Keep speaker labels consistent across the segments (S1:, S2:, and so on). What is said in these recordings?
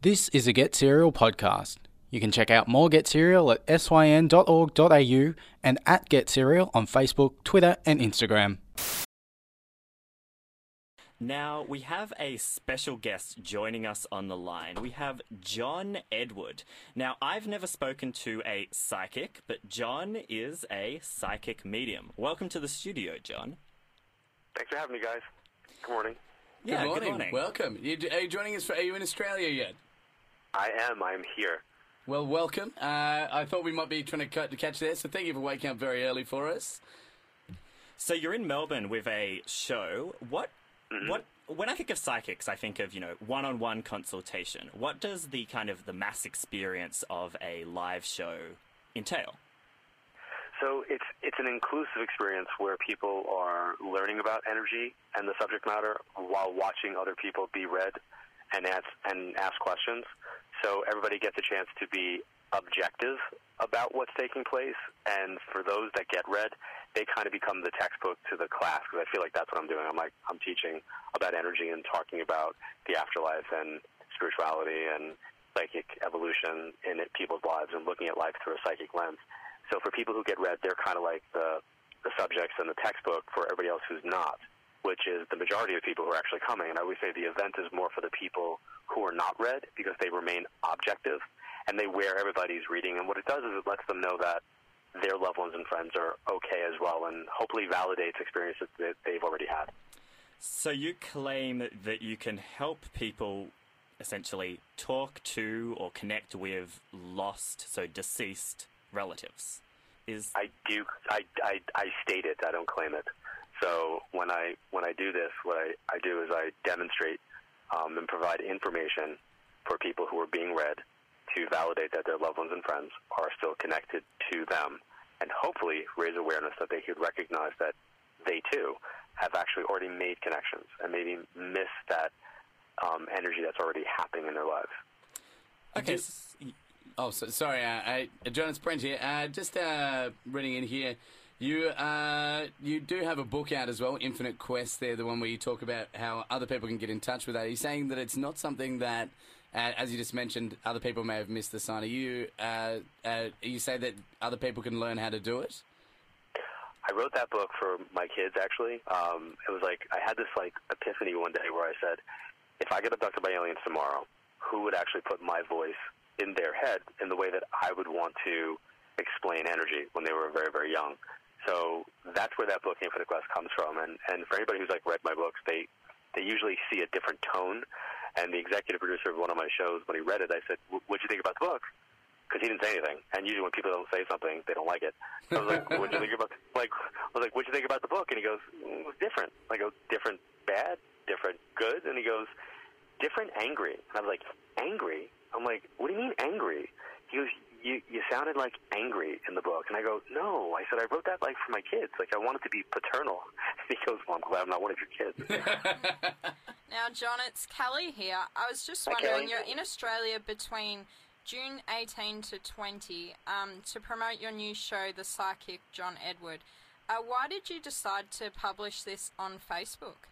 S1: This is a Get Serial podcast. You can check out more Get Serial at syn.org.au and at Get Serial on Facebook, Twitter and Instagram.
S2: Now, we have a special guest joining us on the line. We have John Edward. Now, I've never spoken to a psychic, but John is a psychic medium. Welcome to the studio, John.
S3: Thanks for having me, guys. Good morning.
S2: Yeah,
S4: Good morning. Welcome. Are you joining us? Are you in Australia yet?
S3: I am here.
S4: Well, welcome. I thought we might be trying to catch there, so thank you for waking up very early for us.
S2: So you're in Melbourne with a show. When I think of psychics, I think of, one-on-one consultation. What does the mass experience of a live show entail?
S3: So it's an inclusive experience where people are learning about energy and the subject matter while watching other people be read and ask questions. So everybody gets a chance to be objective about what's taking place, and for those that get read, they kind of become the textbook to the class, because I feel like that's what I'm doing. I'm teaching about energy and talking about the afterlife and spirituality and psychic evolution in people's lives and looking at life through a psychic lens. So for people who get read, they're kind of like the subjects in the textbook for everybody else who's not, which is the majority of people who are actually coming. And I always say the event is more for the people who are not read, because they remain objective and they wear everybody's reading. And what it does is it lets them know that their loved ones and friends are okay as well, and hopefully validates experiences that they've already had.
S2: So you claim that you can help people essentially talk to or connect with lost, so deceased relatives.
S3: I do. I state it. I don't claim it. So when I do this, what I do is I demonstrate and provide information for people who are being read to validate that their loved ones and friends are still connected to them, and hopefully raise awareness that they could recognize that they too have actually already made connections and maybe miss that energy that's already happening in their lives.
S4: Okay. Sorry, John, it's Brent here. Just reading in here, you do have a book out as well, Infinite Quest. There, the one where you talk about how other people can get in touch with that. Are you saying that it's not something that, as you just mentioned, other people may have missed the sign? You say that other people can learn how to do it?
S3: I wrote that book for my kids, actually. It was like I had this epiphany one day where I said, if I get abducted by aliens tomorrow, who would actually put my voice in their head in the way that I would want to explain energy when they were very, very young? So that's where that book, Infinite Quest, comes from. And for anybody who's read my books, they usually see a different tone. And the executive producer of one of my shows, when he read it, I said, what'd you think about the book? Because he didn't say anything. And usually when people don't say something, they don't like it. So I was like, what'd you think about what'd you think about the book? And he goes, it was different. I go, different bad, different good? And he goes, different angry. And I was like, angry? I'm like, what do you mean angry? He goes, you sounded like angry in the book. And I go, no. I said, I wrote that for my kids. I want it to be paternal. And he goes, well, I'm glad I'm not one of your kids.
S5: Now, John, it's Kelly here. I was just
S3: Hi,
S5: wondering,
S3: Kelly.
S5: you're in Australia between June 18 to 20 to promote your new show, The Psychic John Edward. Why did you decide to publish this on Facebook?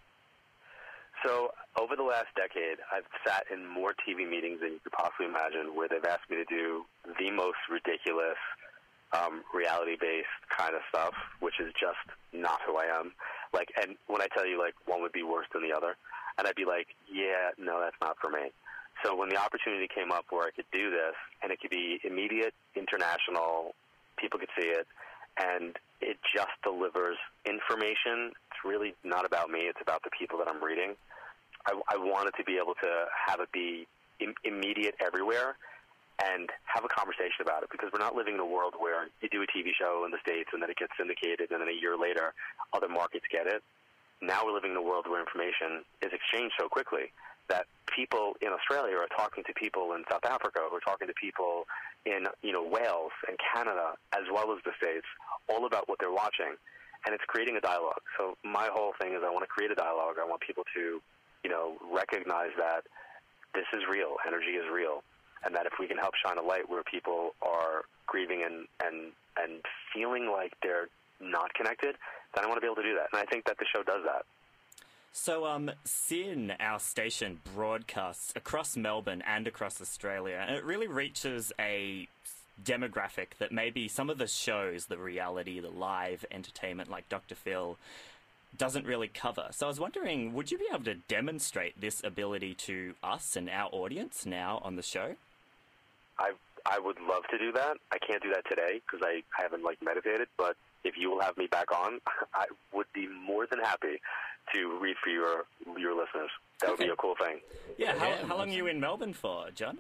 S3: So over the last decade, I've sat in more TV meetings than you could possibly imagine, where they've asked me to do the most ridiculous, reality-based kind of stuff, which is just not who I am. And when I tell you, one would be worse than the other, and I'd be like, yeah, no, that's not for me. So when the opportunity came up where I could do this, and it could be immediate, international, people could see it, and it just delivers information. It's really not about me. It's about the people that I'm reading. I wanted to be able to have it be immediate everywhere and have a conversation about it, because we're not living in a world where you do a TV show in the States and then it gets syndicated and then a year later other markets get it. Now we're living in a world where information is exchanged so quickly that people in Australia are talking to people in South Africa, who are talking to people in Wales and Canada, as well as the States, all about what they're watching. And it's creating a dialogue. So my whole thing is I want to create a dialogue. I want people to recognize that this is real, energy is real, and that if we can help shine a light where people are grieving and feeling like they're not connected, then I want to be able to do that. And I think that the show does that.
S2: So, SYN, our station, broadcasts across Melbourne and across Australia, and it really reaches a demographic that maybe some of the shows, the reality, the live entertainment like Dr. Phil, doesn't really cover. So I was wondering, would you be able to demonstrate this ability to us and our audience now on the show?
S3: I would love to do that. I can't do that today because I haven't meditated, but if you will have me back on, I would be more than happy to read for your listeners. That would be a cool thing.
S2: Yeah, how long are you in Melbourne for, John?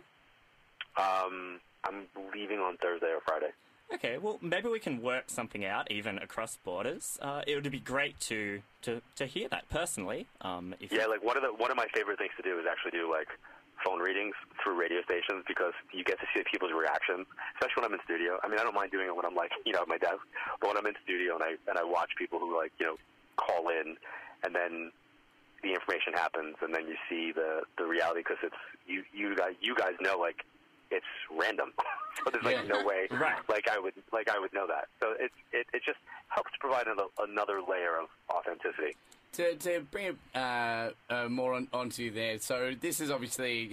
S3: I'm leaving on Thursday or Friday.
S2: Okay, well, maybe we can work something out, even across borders. It would be great to hear that personally. One of my favorite things to do is actually do phone readings through radio stations because you get to see people's reactions, especially when I'm in studio. I mean, I don't mind doing it when I'm at my desk, but when I'm in studio and I watch people who call in, and then the information happens, and then you see the reality because it's you guys know it's random, so there's no way right.
S3: I would know that. So it just helps to provide another layer of authenticity.
S4: To bring it more onto there, so this is obviously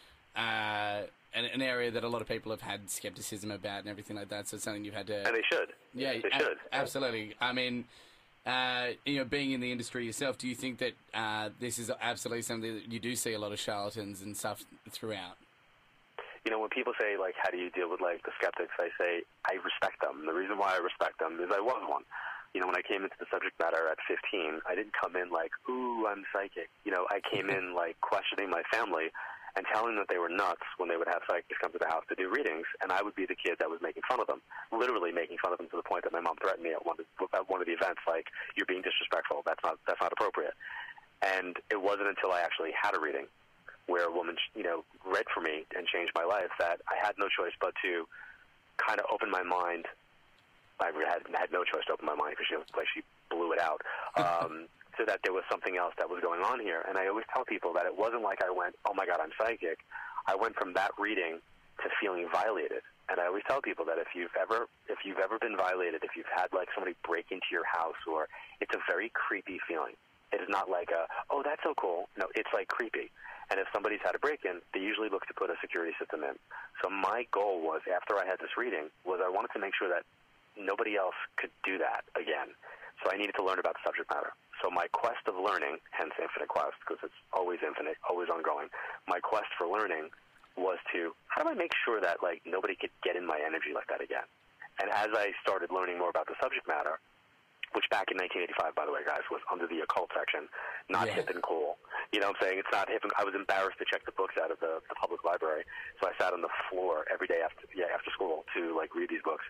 S4: an area that a lot of people have had skepticism about and everything like that. So it's something you've had to,
S3: and they should.
S4: Yeah,
S3: they should.
S4: Absolutely. I mean, being in the industry yourself, do you think that this is absolutely something that you do see a lot of charlatans and stuff throughout?
S3: When people say, how do you deal with, the skeptics, I say, I respect them. The reason why I respect them is I was one. When I came into the subject matter at 15, I didn't come in ooh, I'm psychic. I came in, questioning my family and telling them that they were nuts when they would have psychics come to the house to do readings, and I would be the kid that was making fun of them, literally making fun of them to the point that my mom threatened me at one of the events, you're being disrespectful. That's not appropriate. And it wasn't until I actually had a reading where a woman, read for me and changed my life that I had no choice but to kind of open my mind. I had no choice to open my mind because she blew it out. So that there was something else that was going on here. And I always tell people that it wasn't like I went, oh my God, I'm psychic. I went from that reading to feeling violated. And I always tell people that if you've ever been violated, if you've had somebody break into your house, or it's a very creepy feeling. It is not oh, that's so cool. No, it's creepy. And if somebody's had a break-in, they usually look to put a security system in. So my goal was, after I had this reading, was I wanted to make sure that nobody else could do that again. So I needed to learn about the subject matter. So my quest of learning, hence Infinite Quest, because it's always infinite, always ongoing, my quest for learning was to, how do I make sure that nobody could get in my energy like that again? And as I started learning more about the subject matter, which back in 1985, by the way, guys, was under the occult section, not hip and cool. You know what I'm saying? It's not hip. I was embarrassed to check the books out of the public library, so I sat on the floor every day after school to read these books.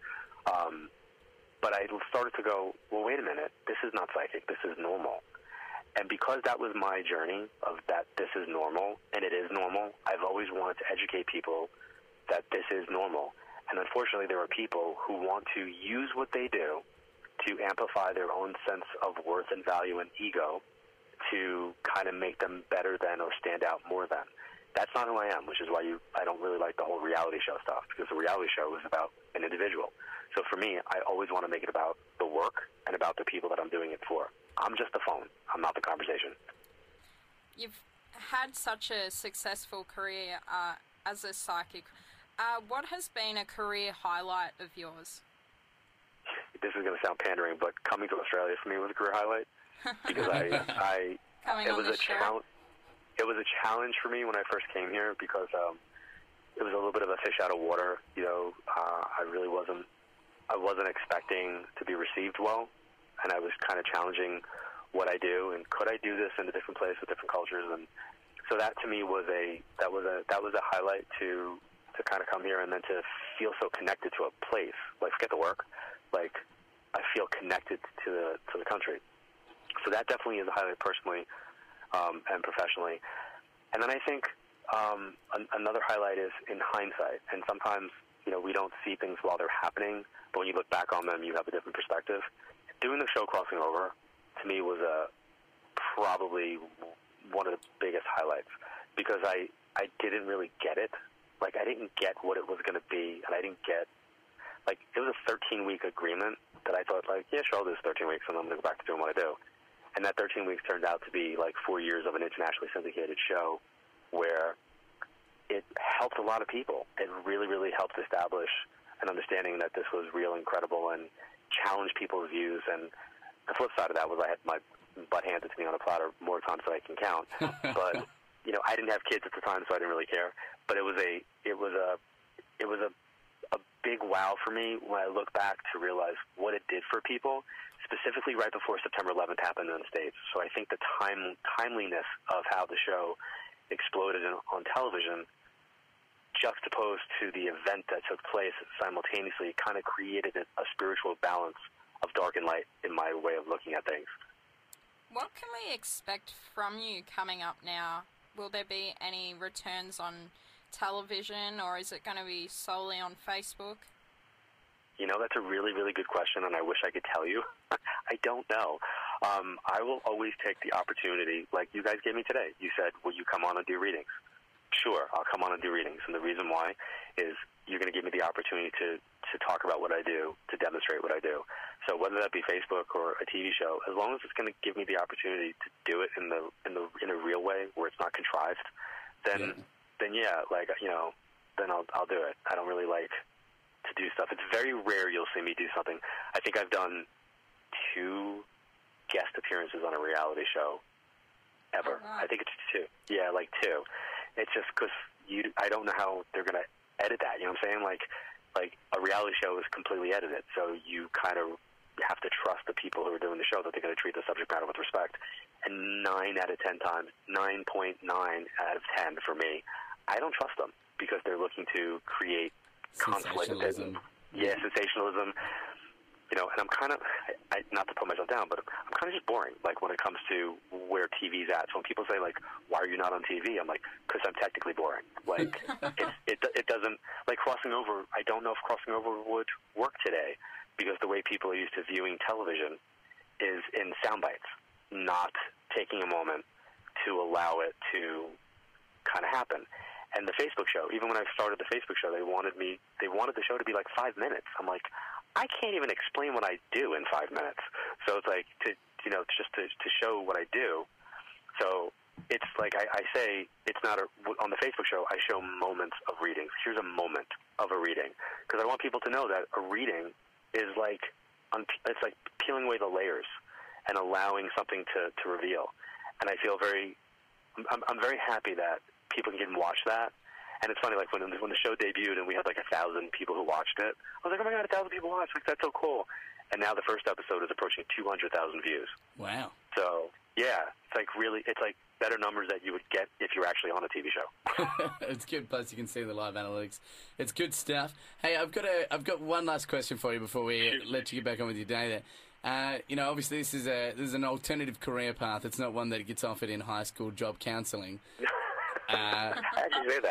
S3: But I started to go, well, wait a minute, this is not psychic, this is normal. And because that was my journey of that this is normal, and it is normal, I've always wanted to educate people that this is normal. And unfortunately, there are people who want to use what they do to amplify their own sense of worth and value and ego to kind of make them better than or stand out more than. That's not who I am, which is why I don't really like the whole reality show stuff, because the reality show is about an individual. So for me, I always want to make it about the work and about the people that I'm doing it for. I'm just the phone. I'm not the conversation.
S5: You've had such a successful career as a psychic. What has been a career highlight of yours?
S3: This is going to sound pandering, but coming to Australia for me was a career highlight because it was a challenge for me when I first came here because it was a little bit of a fish out of water. I wasn't expecting to be received well, and I was kind of challenging what I do and could I do this in a different place with different cultures, and so that to me was a highlight to kind of come here and then to feel so connected to a place. Forget the work, I feel connected to the country. So that definitely is a highlight personally and professionally. And then I think another highlight is in hindsight, and sometimes we don't see things while they're happening, but when you look back on them, you have a different perspective. Doing the show Crossing Over, to me, was probably one of the biggest highlights, because I didn't really get it. I didn't get what it was going to be, and I didn't get, it was a 13-week agreement that I thought, yeah, sure, I'll do this 13 weeks, and I'm going to go back to doing what I do. And that 13 weeks turned out to be like 4 years of an internationally syndicated show where it helped a lot of people. It really, really helped establish an understanding that this was real and credible and challenged people's views. And the flip side of that was I had my butt handed to me on a platter more times than I can count. But, you know, I didn't have kids at the time, so I didn't really care. But it was a big wow for me when I look back to realize what it did for people, specifically right before September 11th happened in the States. So I think the timeliness of how the show exploded on television, juxtaposed to the event that took place simultaneously, kind of created a spiritual balance of dark and light in my way of looking at things.
S5: What can we expect from you coming up now? Will there be any returns on television, or is it going to be solely on Facebook?
S3: You know, that's a really, really good question, and I wish I could tell you. I don't know. I will always take the opportunity, like you guys gave me today. You said, will you come on and do readings? Sure, I'll come on and do readings, and the reason why is you're going to give me the opportunity to talk about what I do, to demonstrate what I do. So whether that be Facebook or a TV show, as long as it's going to give me the opportunity to do it in a real way where it's not contrived, then yeah, like, you know, then I'll do it. I don't really like to do stuff. It's very rare you'll see me do something. I think I've done 2 guest appearances on a reality show ever.
S5: Oh, wow.
S3: I think it's 2. Yeah, like 2. It's just because I don't know how they're going to edit that. You know what I'm saying? Like a reality show is completely edited, so you kind of have to trust the people who are doing the show that they're going to treat the subject matter with respect. And 9 out of 10 times, 9.9 out of 10 for me, I don't trust them because they're looking to create conflict.
S4: Sensationalism.
S3: Yeah, sensationalism. You know, and I'm kind of, not to put myself down, but I'm kind of just boring, like, when it comes to where TV's at. So when people say, like, why are you not on TV? I'm like, because I'm technically boring. Like, it doesn't, like, crossing over, I don't know if crossing over would work today because the way people are used to viewing television is in sound bites, not taking a moment to allow it to kind of happen. And the Facebook show, even when I started the Facebook show, they wanted the show to be like 5 minutes. I'm like, I can't even explain what I do in 5 minutes. So it's like, just to show what I do. So it's like I say, it's not on the Facebook show, I show moments of readings. Here's a moment of a reading. Because I want people to know that a reading is like, it's like peeling away the layers and allowing something to reveal. And I feel I'm very happy that people can watch that. And it's funny, like, when the show debuted and we had, like, 1,000 people who watched it, I was like, oh, my God, 1,000 people watched. Like, that's so cool. And now the first episode is approaching 200,000 views.
S4: Wow.
S3: So, yeah, it's like better numbers that you would get if you're actually on a TV show.
S4: It's good. Plus, you can see the live analytics. It's good stuff. Hey, I've got one last question for you before we let you get back on with your day there. You know, obviously, this is an alternative career path. It's not one that gets offered in high school job counselling.
S3: I can say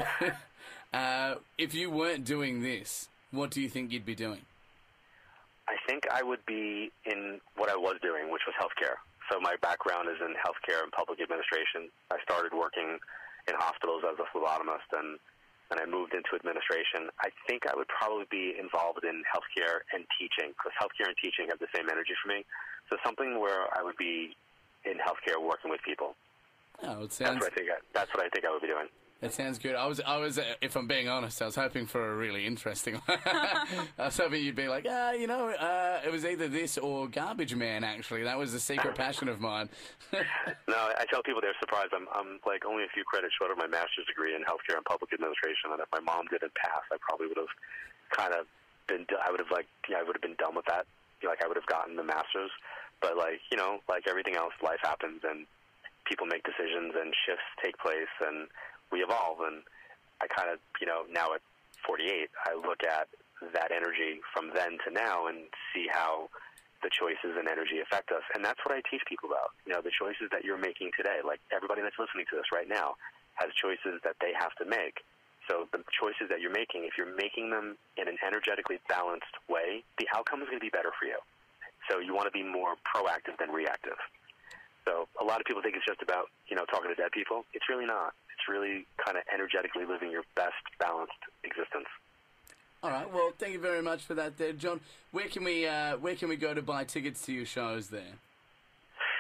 S3: that.
S4: If you weren't doing this, what do you think you'd be doing?
S3: I think I would be in what I was doing, which was healthcare. So my background is in healthcare and public administration. I started working in hospitals as a phlebotomist, and I moved into administration. I think I would probably be involved in healthcare and teaching, because healthcare and teaching have the same energy for me. So something where I would be in healthcare working with people.
S4: Oh, it sounds...
S3: That's what I think I would be doing.
S4: That sounds good. I was, if I'm being honest, I was hoping for a really interesting one. I was hoping you'd be like, it was either this or Garbage Man, actually. That was a secret passion of mine.
S3: No, I tell people they're surprised. I'm like only a few credits short of my master's degree in healthcare and public administration, and if my mom didn't pass, I probably would have kind of been, I would have been done with that. Like, I would have gotten the master's. But, like, you know, like everything else, life happens, and people make decisions, and shifts take place, and we evolve. And I kind of, you know, now at 48, I look at that energy from then to now and see how the choices and energy affect us. And that's what I teach people about. You know, the choices that you're making today, like everybody that's listening to this right now has choices that they have to make. So the choices that you're making, if you're making them in an energetically balanced way, the outcome is going to be better for you. So you want to be more proactive than reactive. So a lot of people think it's just about, you know, talking to dead people. It's really not. It's really kind of energetically living your best balanced existence.
S4: All right. Well, thank you very much for that there, John. Where can we go to buy tickets to your shows there?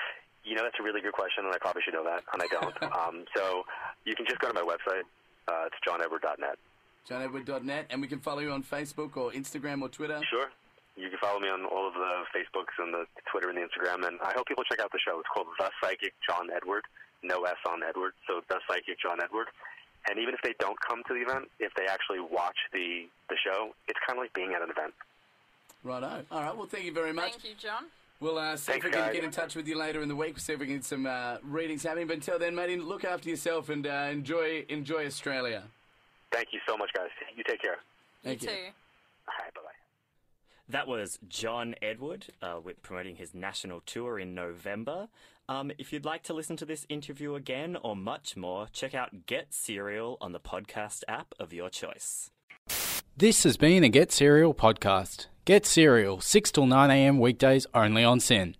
S3: That's a really good question, and I probably should know that, and I don't. So you can just go to my website. It's johnedward.net.
S4: johnedward.net, and we can follow you on Facebook or Instagram or Twitter?
S3: Sure. You can follow me on all of the Facebooks and the Twitter and the Instagram, and I hope people check out the show. It's called The Psychic John Edward, no S on Edward, so The Psychic John Edward. And even if they don't come to the event, if they actually watch the show, it's kind of like being at an event.
S4: Righto. All right, well, thank you very much.
S5: Thank you, John.
S4: We'll see if we can get in touch with you later in the week, see if we can get some readings happening. But until then, matey, look after yourself and enjoy Australia.
S3: Thank you so much, guys. You take care.
S4: Thank you.
S5: Too.
S3: All right, bye-bye.
S2: That was John Edward with promoting his national tour in November. If you'd like to listen to this interview again or much more, check out Get Serial on the podcast app of your choice.
S1: This has been a Get Serial podcast. Get Serial, 6 till 9 a.m. weekdays only on SYN.